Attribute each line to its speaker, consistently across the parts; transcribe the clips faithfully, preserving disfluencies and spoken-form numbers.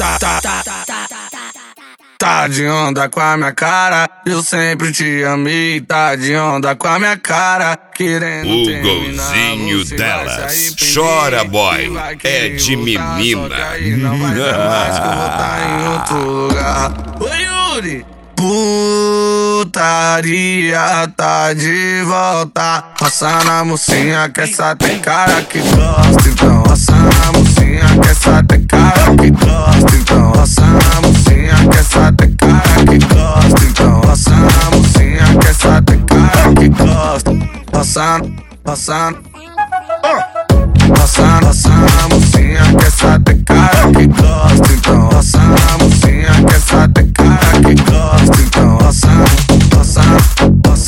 Speaker 1: Tá, tá, tá, tá, tá de onda com a minha cara, eu sempre te amei. Tá de onda com a minha cara, querendo
Speaker 2: o
Speaker 1: terminar,
Speaker 2: golzinho
Speaker 1: você
Speaker 2: delas. Chora, boy, é de
Speaker 1: voltar,
Speaker 2: menina.
Speaker 1: só que aí não vai dar mais que eu vou tá em outro lugar. Oi, Yuri! Putaria tá de volta. Roça na mocinha que essa tem cara que gosta. Então roça na mocinha que essa tem cara que gosta. Então roça na mocinha que essa tem cara que gosta. Então roça na mocinha que essa tem cara que gosta. Roça, roça, roça, roça na mocinha que essa tem cara que gosta. Então roça na mocinha que essa tem cara que gosta. Então roça, roça, roça.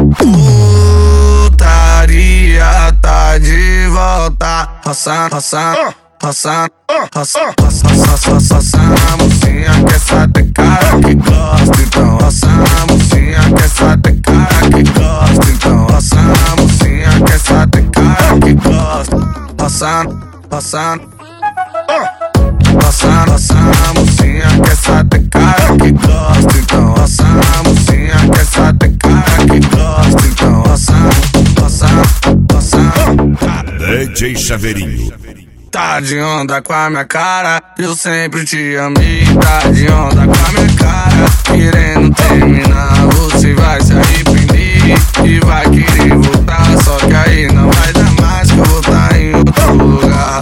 Speaker 1: Putaria tá de volta. Roça, roça, roça, roça, roça, roça, roça na mocinha que essa tem cara que gosta. Então roça na mocinha que essa tem cara que gosta. Então roça na mocinha que essa tem cara que gosta. Roça, roça, roça, roça na mocinha que essa tem cara que gosta. Então roça na mocinha que essa tem cara que gosta. Então roça, roça, roça.
Speaker 2: D J Chaveirinho.
Speaker 1: Tá de onda com a minha cara, eu sempre te amei. Tá de onda com a minha cara, querendo terminar, você vai se arrepender e vai querer voltar. Só que aí não vai dar mais que eu vou tá em outro lugar.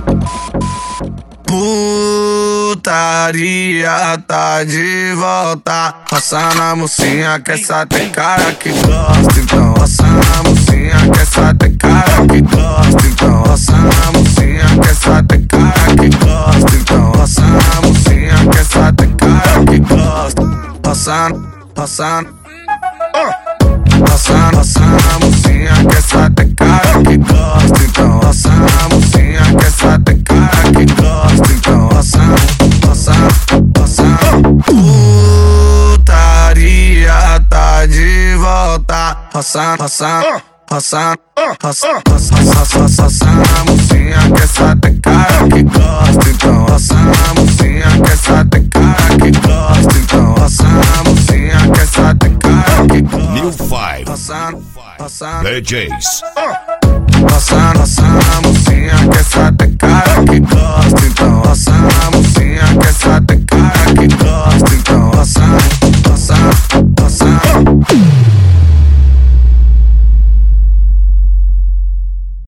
Speaker 1: Putaria tá de volta. Roça na mocinha que essa tem cara que gosta. Então roça na mocinha que essa tem cara que gosta. Então roça na mocinha que essa tem cara que gosta. Então roça na mocinha que essa tem cara que gosta. Roça, roça, roça, roça na mocinha que essa tem cara que gosta. Então roça na mocinha que essa tem cara que gosta. Então roça, roça, roça. Putaria tá de volta. Roça, roça, roça, roça, roça, roça, roça na mocinha que essa tem cara que gosta. Então roça na mocinha que essa tem cara que gosta. Então roça na mocinha que essa tem cara que gosta.
Speaker 2: New Five
Speaker 1: Roça, roça,
Speaker 2: D Js.
Speaker 1: roça,